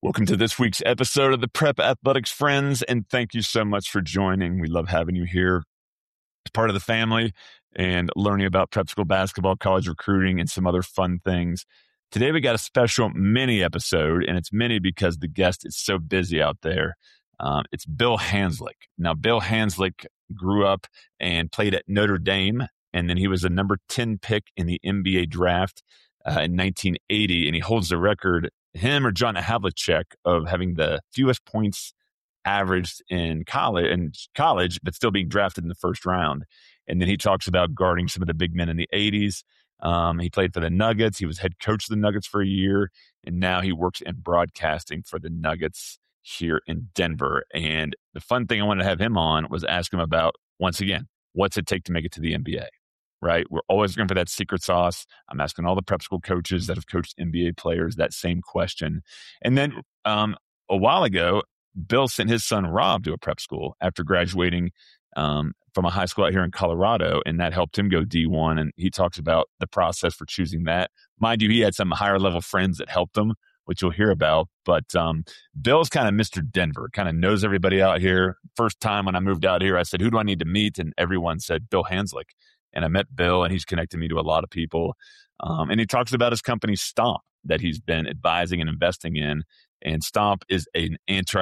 Welcome to this week's episode of the Prep Athletics Friends, and thank you so much for joining. We love having you here as part of the family and learning about prep school basketball, college recruiting, and some other fun things. Today, we got a special mini episode, and it's mini because the guest is so busy out there. It's Bill Hanzlik. Now, Bill Hanzlik grew up and played at Notre Dame, and then he was a number 10 pick in the NBA draft in 1980, and he holds the record, him or John Havlicek, of having the fewest points averaged in college, but still being drafted in the first round. And then he talks about guarding some of the big men in the 80s. He played for the Nuggets. He was head coach of the Nuggets for a year, and now he works in broadcasting for the Nuggets here in Denver. And the fun thing I wanted to have him on was ask him about, once again, what's it take to make it to the NBA? Right? We're always looking for that secret sauce. I'm asking all the prep school coaches that have coached NBA players that same question. And then a while ago, Bill sent his son Rob to a prep school after graduating from a high school out here in Colorado, and that helped him go D1. And he talks about the process for choosing that. Mind you, he had some higher level friends that helped him, which you'll hear about. But Bill's kind of Mr. Denver, kind of knows everybody out here. First time when I moved out here, I said, who do I need to meet? And everyone said, Bill Hanzlik. And I met Bill, and he's connected me to a lot of people. And he talks about his company, Stomp, that he's been advising and investing in. And Stomp is an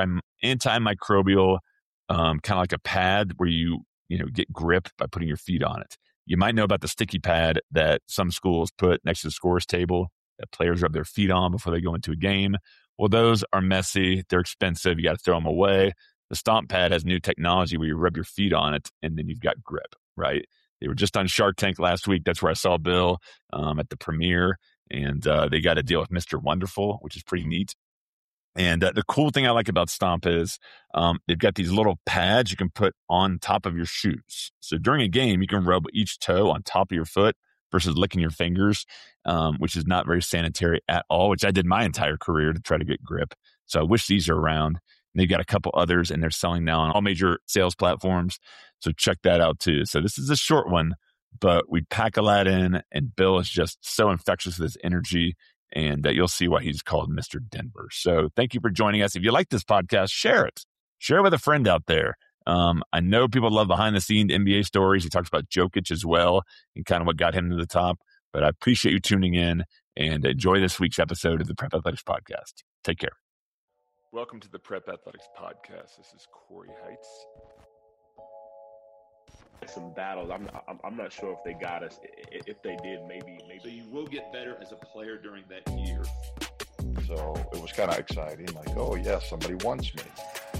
antimicrobial, kind of like a pad where you get grip by putting your feet on it. You might know about the sticky pad that some schools put next to the scores table that players rub their feet on before they go into a game. Well, those are messy. They're expensive. You got to throw them away. The Stomp pad has new technology where you rub your feet on it, and then you've got grip, right? They were just on Shark Tank last week. That's where I saw Bill at the premiere. And they got a deal with Mr. Wonderful, which is pretty neat. And the cool thing I like about Stomp is they've got these little pads you can put on top of your shoes. So during a game, you can rub each toe on top of your foot versus licking your fingers, which is not very sanitary at all, which I did my entire career to try to get grip. So I wish these are around. And they've got a couple others, and they're selling now on all major sales platforms. So check that out too. So this is a short one, but we pack a lot in, and Bill is just so infectious with his energy, and you'll see why he's called Mr. Denver. So thank you for joining us. If you like this podcast, share it. Share it with a friend out there. I know people love behind-the-scenes NBA stories. He talks about Jokic as well and kind of what got him to the top. But I appreciate you tuning in, and enjoy this week's episode of the Prep Athletics Podcast. Take care. Welcome to the Prep Athletics Podcast. This is Corey Heights. Some battles. I'm not sure if they got us. If they did, maybe. So you will get better as a player during that year. So it was kind of exciting. Like, oh yeah, somebody wants me.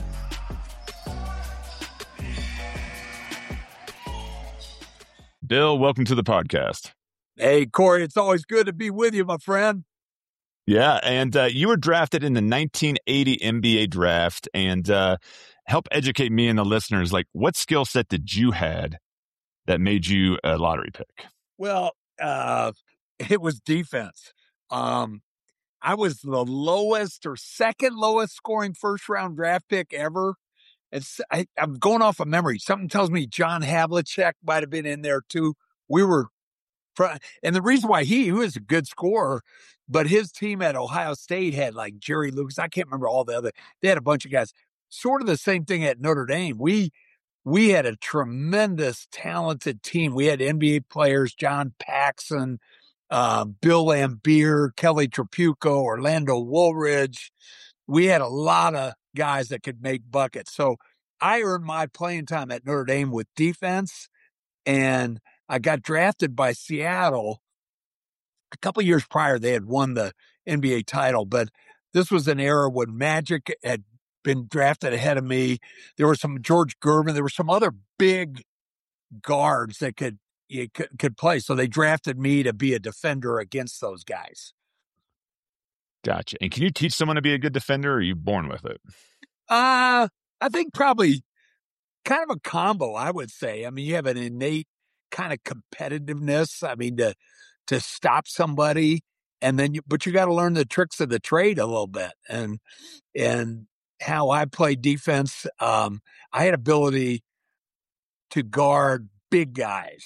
Bill, welcome to the podcast. Hey, Corey, it's always good to be with you, my friend. Yeah, and you were drafted in the 1980 NBA draft, and help educate me and the listeners, like, what skill set did you had that made you a lottery pick? Well, it was defense. I was the lowest or second lowest scoring first-round draft pick ever. I'm going off of memory. Something tells me John Havlicek might have been in there too. And the reason why he was a good scorer, but his team at Ohio State had like Jerry Lucas. I can't remember all the other. They had a bunch of guys. Sort of the same thing at Notre Dame. We had a tremendous, talented team. We had NBA players, John Paxson, Bill Laimbeer, Kelly Trapucco, Orlando Woolridge. We had a lot of guys that could make buckets. So I earned my playing time at Notre Dame with defense, and I got drafted by Seattle. A couple of years prior, they had won the NBA title, but this was an era when Magic had been drafted ahead of me. There was some George Gervin. There were some other big guards that could play. So they drafted me to be a defender against those guys. Gotcha. And can you teach someone to be a good defender, or are you born with it? I think probably kind of a combo, I would say. I mean, you have an innate kind of competitiveness. I mean, to stop somebody, and then but you got to learn the tricks of the trade a little bit. And how I play defense, I had ability to guard big guys.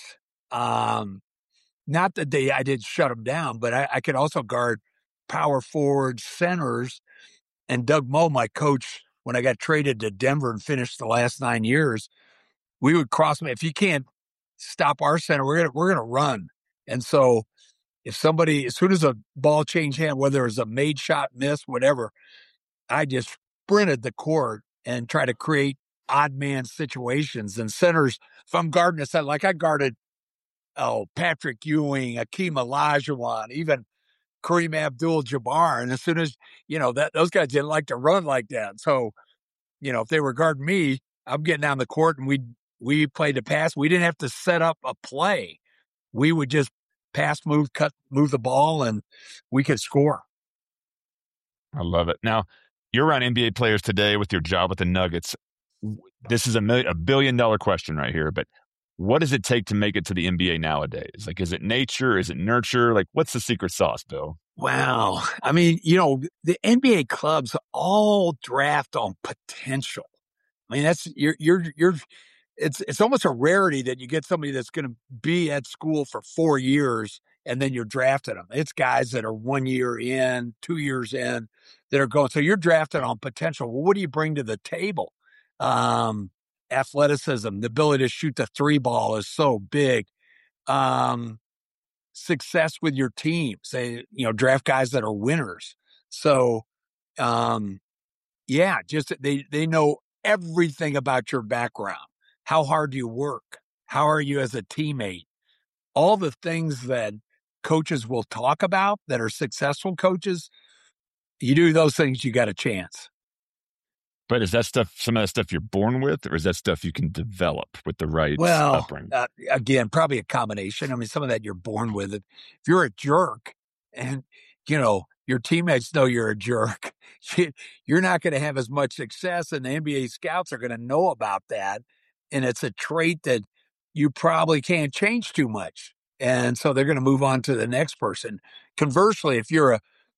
Not that I did shut them down, but I could also guard power forwards, centers. And Doug Moe, my coach, when I got traded to Denver and finished the last 9 years, we would cross me. If you can't stop our center, we're gonna run. And so if somebody, as soon as a ball changed hand, whether it was a made shot, miss, whatever, I just sprinted the court and tried to create odd man situations. And centers, if I'm guarding a center, like I guarded Patrick Ewing, Akeem Olajuwon, even Kareem Abdul-Jabbar. And as soon as, those guys didn't like to run like that. So, if they were guarding me, I'm getting down the court and we played the pass. We didn't have to set up a play. We would just pass, move the ball, and we could score. I love it. Now, you're around NBA players today with your job with the Nuggets. This is a $1 billion question right here, but what does it take to make it to the NBA nowadays? Like, is it nature? Is it nurture? Like, what's the secret sauce, Bill? Wow. I mean, the NBA clubs all draft on potential. I mean, that's it's almost a rarity that you get somebody that's going to be at school for 4 years and then you're drafting them. It's guys that are 1 year in, 2 years in that are going. So you're drafted on potential. Well, what do you bring to the table? Athleticism, the ability to shoot the three ball is so big. Success with your team. Say, draft guys that are winners. So, just they know everything about your background. How hard do you work? How are you as a teammate? All the things that coaches will talk about that are successful coaches, you do those things, you got a chance. But is that stuff, some of that stuff you're born with, or is that stuff you can develop with the right upbringing? Again, probably a combination. I mean, some of that you're born with it. If you're a jerk and, your teammates know you're a jerk, you're not going to have as much success, and the NBA scouts are going to know about that. And it's a trait that you probably can't change too much. And so they're going to move on to the next person. Conversely, if you're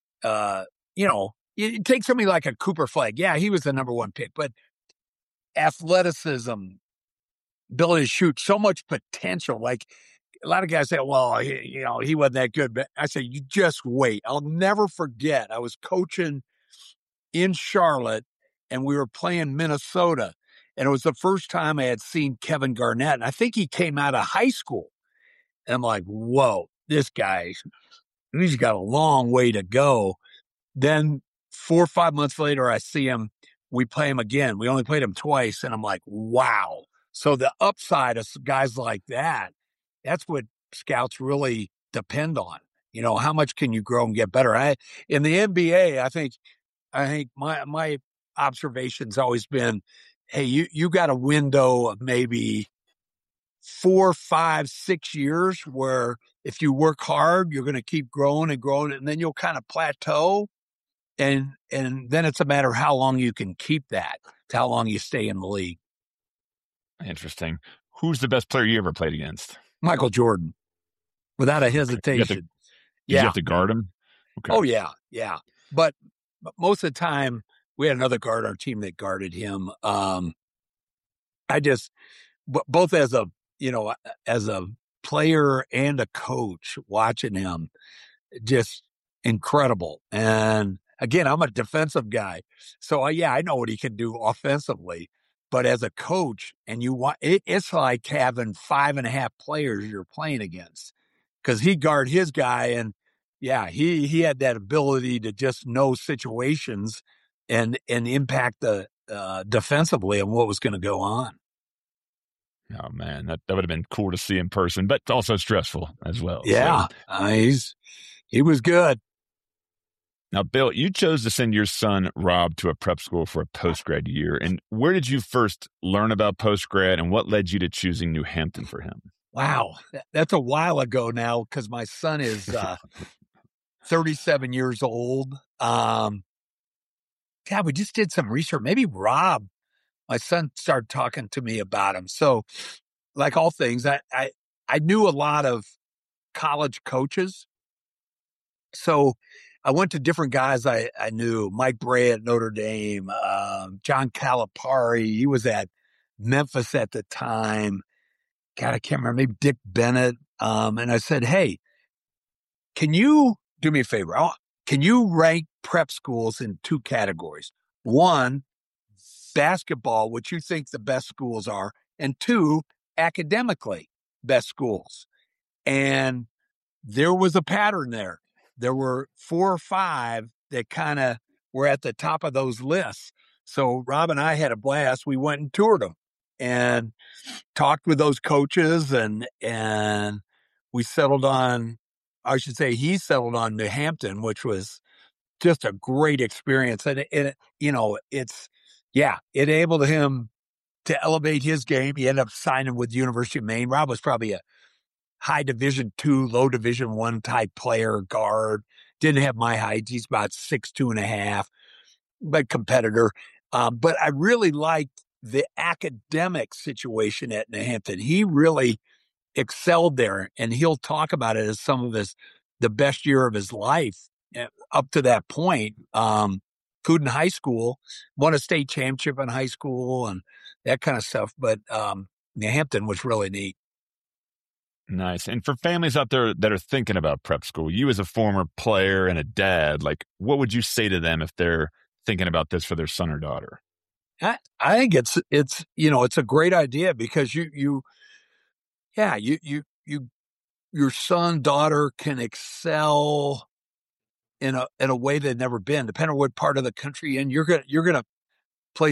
you take somebody like a Cooper Flagg. Yeah, he was the number one pick, but athleticism, ability to shoot, so much potential. Like a lot of guys say, well, he wasn't that good. But I say, you just wait. I'll never forget. I was coaching in Charlotte and we were playing Minnesota. And it was the first time I had seen Kevin Garnett. And I think he came out of high school. And I'm like, whoa, this guy, he's got a long way to go. Then 4 or 5 months later, I see him. We play him again. We only played him twice. And I'm like, wow. So the upside of guys like that, that's what scouts really depend on. How much can you grow and get better? In the NBA, I think my observation's always been, hey, you got a window of maybe 4, 5, 6 years where if you work hard, you're going to keep growing and growing, and then you'll kind of plateau. And then it's a matter of how long you can keep that, how long you stay in the league. Interesting. Who's the best player you ever played against? Michael Jordan, without a hesitation. Did you have to guard him? Okay. Oh, yeah. But most of the time, we had another guard on our team that guarded him. I just, both as a player and a coach, watching him, just incredible. And again, I'm a defensive guy. So I know what he can do offensively, but as a coach, and it's like having 5.5 players you're playing against, because he guard his guy. And he had that ability to just know situations and impact the defensively and what was going to go on. Oh man, that would have been cool to see in person, but also stressful as well. Yeah. So. He was good. Now, Bill, you chose to send your son, Rob, to a prep school for a post-grad year. And where did you first learn about post-grad, and what led you to choosing New Hampton for him? Wow. That's a while ago now, because my son is 37 years old. We just did some research. Maybe Rob, my son, started talking to me about him. So like all things, I knew a lot of college coaches. So I went to different guys I knew. Mike Bray at Notre Dame, John Calipari. He was at Memphis at the time. God, I can't remember. Maybe Dick Bennett. And I said, hey, can you do me a favor? Can you rank prep schools in two categories. One, basketball, which you think the best schools are, and two, academically best schools. And there was a pattern there. There were 4 or 5 that kind of were at the top of those lists. So Rob and I had a blast. We went and toured them and talked with those coaches, and we settled on, I should say, he settled on New Hampton, which was just a great experience. And it enabled him to elevate his game. He ended up signing with the University of Maine. Rob was probably a high Division II, low Division I type player, guard. Didn't have my height. He's about 6'2.5", but competitor. But I really liked the academic situation at New Hampton. He really excelled there, and he'll talk about it as some of the best year of his life up to that point. Food in high school, won a state championship in high school and that kind of stuff. But New Hampton was really neat. Nice. And for families out there that are thinking about prep school, you as a former player and a dad, like, what would you say to them if they're thinking about this for their son or daughter? I think it's a great idea, because your son, daughter can excel in a way they've never been, depending on what part of the country. And you're gonna play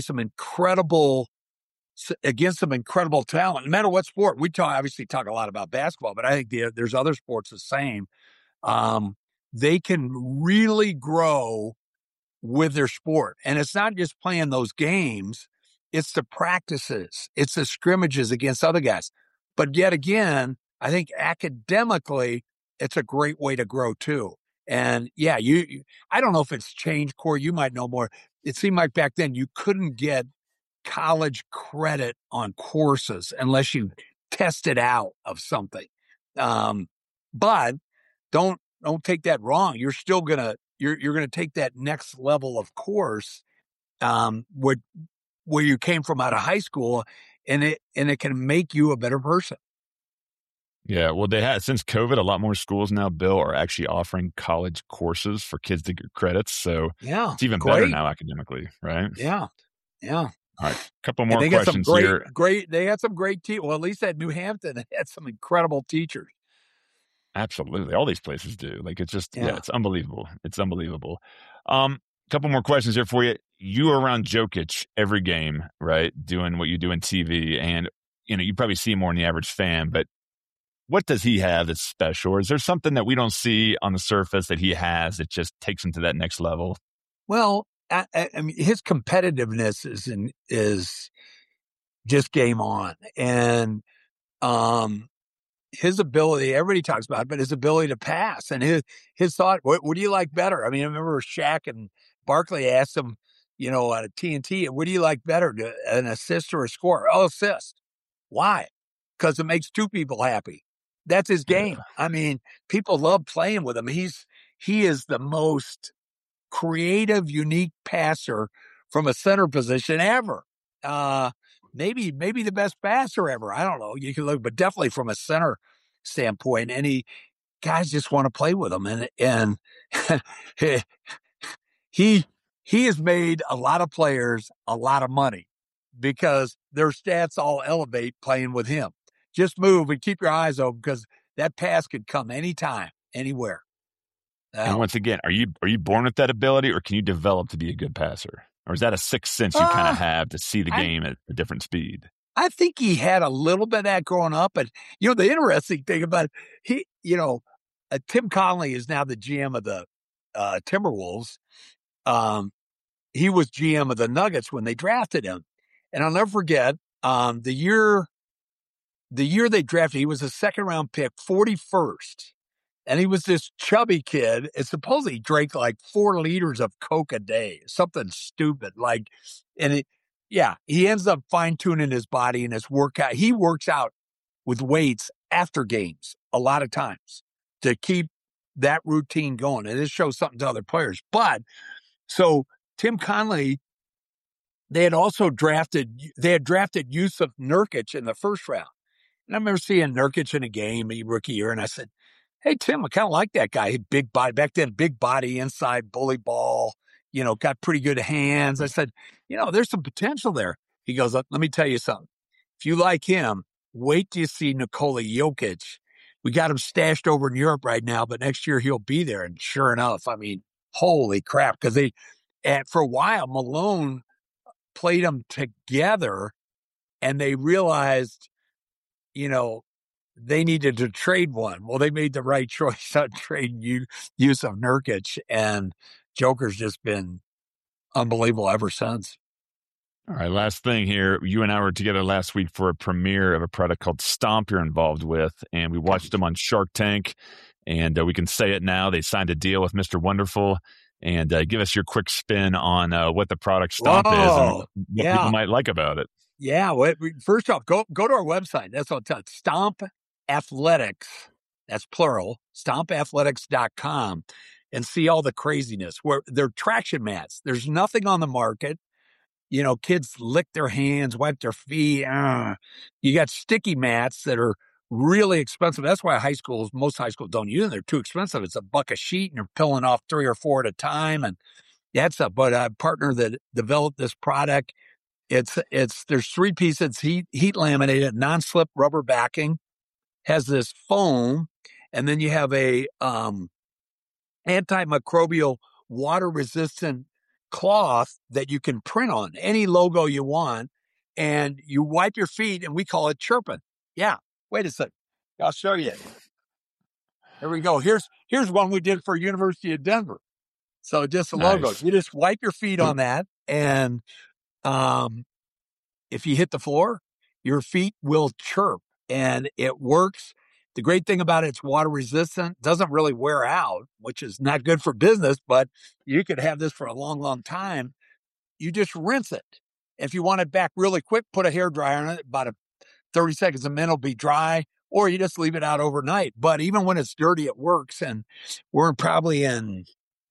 against some incredible talent, no matter what sport. We obviously talk a lot about basketball, but I think there's other sports the same. They can really grow with their sport. And it's not just playing those games. It's the practices. It's the scrimmages against other guys. But yet again, I think academically, it's a great way to grow too. And yeah, I don't know if it's changed, Corey, you might know more. It seemed like back then you couldn't get college credit on courses unless you tested out of something. But don't take that wrong. You're still you're gonna take that next level of course, where you came from out of high school, and it can make you a better person. Yeah, well, they had, since COVID, a lot more schools now, Bill, are actually offering college courses for kids to get credits. So yeah, it's even better now academically, right? Yeah. All right, a couple more they questions here. They had some great teachers. Well, at least at New Hampton, they had some incredible teachers. Absolutely, all these places do. Like, it's just it's unbelievable. It's unbelievable. Couple more questions here for you. You are around Jokic every game, right? Doing what you do in TV, and you probably see more than the average fan. But what does he have that's special? Or is there something that we don't see on the surface that he has that just takes him to that next level? Well, I mean, his competitiveness is just game on, and his ability, everybody talks about it, but his ability to pass and his thought. What do you like better? I mean, I remember Shaq and Barkley asked him, on a TNT, what do you like better, an assist or a score? Oh, assist. Why? Because it makes two people happy. That's his game. Yeah. I mean, people love playing with him. He is the most creative, unique passer from a center position ever. Maybe the best passer ever. I don't know. You can look, but definitely from a center standpoint. And guys just want to play with him. And he has made a lot of players a lot of money because their stats all elevate playing with him. Just move and keep your eyes open, because that pass could come anytime, anywhere. And once again, are you born with that ability, or can you develop to be a good passer? Or is that a sixth sense you kind of have to see the game at a different speed? I think he had a little bit of that growing up. But, the interesting thing about it, Tim Connelly is now the GM of the Timberwolves. He was GM of the Nuggets when they drafted him. And I'll never forget the year they drafted, he was a second-round pick, 41st. And he was this chubby kid, and supposedly he drank like 4 liters of Coke a day, something stupid. He ends up fine-tuning his body and his workout. He works out with weights after games a lot of times to keep that routine going. And it shows something to other players. But so Tim Connelly, they had drafted Yusuf Nurkic in the first round. And I remember seeing Nurkic in a game, rookie year, and I said, hey, Tim, I kind of like that guy. Big body. Back then, big body, inside, bully ball, got pretty good hands. I said, there's some potential there. He goes, let me tell you something. If you like him, wait till you see Nikola Jokic. We got him stashed over in Europe right now, but next year he'll be there. And sure enough, I mean, holy crap. Because for a while, Malone played them together and they realized, they needed to trade one. Well, they made the right choice on trading Jusuf Nurkic, and Joker's just been unbelievable ever since. All right, last thing here. You and I were together last week for a premiere of a product called Stomp you're involved with, and we watched them on Shark Tank, and we can say it now. They signed a deal with Mr. Wonderful, and give us your quick spin on what the product Stomp is and what people might like about it. Yeah, well, first off, go to our website. That's what I'll tell you. Stomp Athletics, that's plural, stompathletics.com, and see all the craziness. Where they're traction mats. There's nothing on the market. Kids lick their hands, wipe their feet. You got sticky mats that are really expensive. That's why most high schools don't use them. They're too expensive. It's $1 a sheet and you're peeling off 3 or 4 at a time. And but a partner that developed this product, there's 3 pieces, heat laminated, non-slip rubber backing, has this foam, and then you have a antimicrobial water resistant cloth that you can print on any logo you want, and you wipe your feet, and we call it chirping. Yeah, wait a second, I'll show you. Here we go. Here's one we did for University of Denver. So just a logo. You just wipe your feet on that, and if you hit the floor, your feet will chirp, and it works. The great thing about it, it's water resistant, doesn't really wear out, which is not good for business, but you could have this for a long, long time. You just rinse it. If you want it back really quick, put a hairdryer on it, about 30 seconds a minute, it'll be dry, or you just leave it out overnight. But even when it's dirty, it works. And we're probably in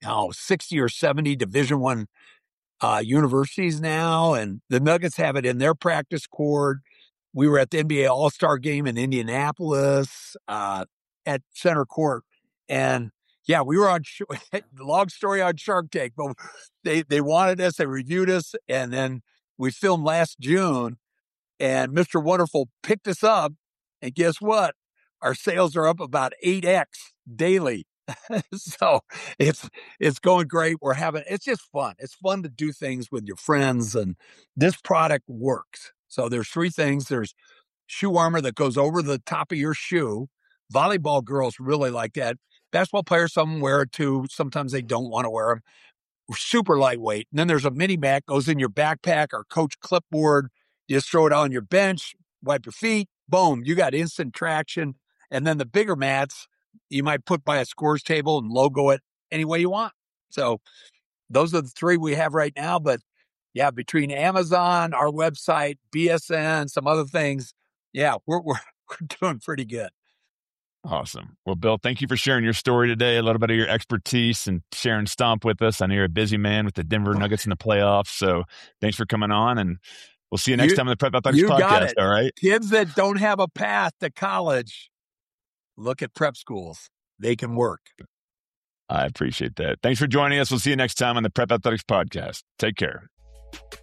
60 or 70 Division I universities now, and the Nuggets have it in their practice court. We were at the NBA All-Star game in Indianapolis at center court. And yeah, we were on long story on Shark Tank, but they wanted us, they reviewed us, and then we filmed last June, and Mr. Wonderful picked us up, and guess what? Our sales are up about 8x daily. So it's going great. It's just fun. It's fun to do things with your friends, and this product works. So there's 3 things. There's shoe armor that goes over the top of your shoe. Volleyball girls really like that. Basketball players, some wear it too. Sometimes they don't want to wear them. We're super lightweight. And then there's a mini mat, goes in your backpack or coach clipboard. You just throw it on your bench, wipe your feet, boom, you got instant traction. And then the bigger mats, you might put by a scores table and logo it any way you want. So those are the 3 we have right now. But yeah, between Amazon, our website, BSN, some other things, yeah, we're doing pretty good. Awesome. Well, Bill, thank you for sharing your story today, a little bit of your expertise and sharing Stomp with us. I know you're a busy man with the Denver Nuggets in the playoffs, so thanks for coming on, and we'll see you next time on the Prep Athletics podcast. Got it. All right. Kids that don't have a path to college, look at prep schools. They can work. I appreciate that. Thanks for joining us. We'll see you next time on the Prep Athletics podcast. Take care.